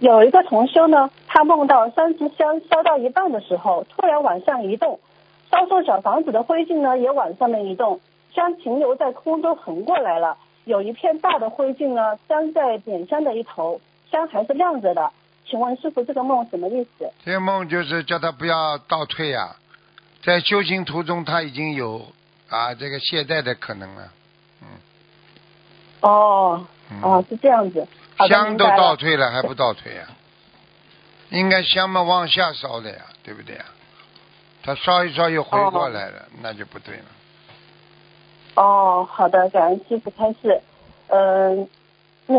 有一个同修呢，他梦到三支香烧到一半的时候，突然往上移动，烧送小房子的灰烬呢也往上面移动，香停留在空中横过来了。有一片大的灰烬呢粘在点香的一头，香还是亮着的。请问师傅，这个梦什么意思？ 这个梦就是叫他不要倒退呀、在修行途中他已经有这个懈怠的可能了。 哦，是这样子。好的， 香都明白了。 倒退了还不倒退呀、应该香嘛往下烧的呀，对不对呀？他烧一烧又回过来了，那就不对了。 好的，感恩师傅开示。